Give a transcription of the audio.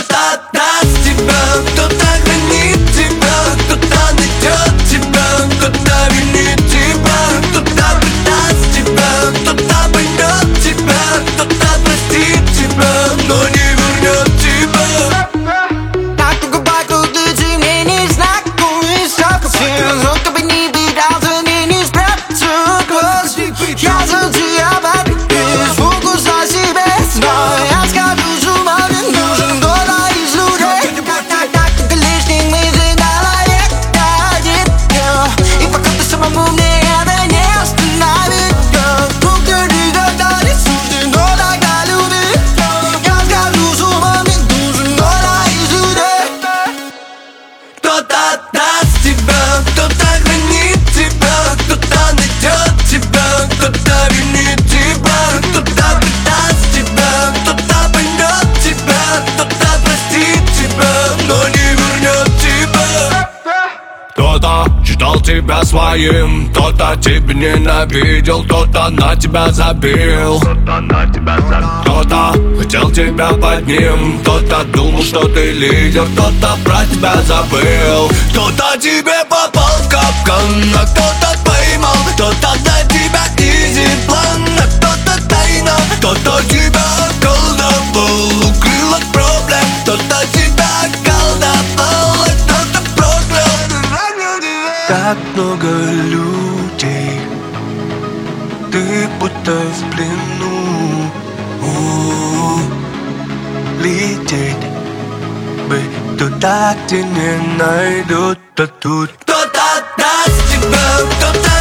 Кто-то отдаст тебя, кто-то хранит тебя, кто-то найдет тебя, кто-то винит тебя, кто-то предаст тебя, кто-то поймет тебя, кто-то простит тебя, но не вернет тебя. Так много вокруг людей мне незнакомый совсем. Но кто бы ни бежал, мне не спрятаться глаз. Я за тебя борюсь, фокус на себе. Но я скажу, что мне нужен кто-то из людей. Так много лишних мыслей в голове ходит. И пока ты самому мне это не остановить. Вдруг ты никогда не суждено тогда любить. Я скажу, что мне нужен кто-то из людей. Кто-то отдаст тебя, кто-то хранит тебя, кто-то найдет тебя, кто-то винит тебя, кто-то предаст тебя, кто-то поймет тебя, кто-то простит тебя, но не вернет тебя. Кто-то считал тебя своим, кто-то тебя ненавидел, кто-то на тебя забил. Кто-то хотел тебя под ним, кто-то думал, что ты лидер, кто-то про тебя забыл. Кто-то тебе попал в капкан, а кто-то поймал, кто-то для тебя изи план, а кто-то тайна, кто-то тебя околдовал, укрыл от проблем, кто-то тебя околдовал, а кто-то проклял. Так много людей, ты будто в плену. Лететь бы туда, где не найдут, а тут кто-то отдаст тебя, кто-то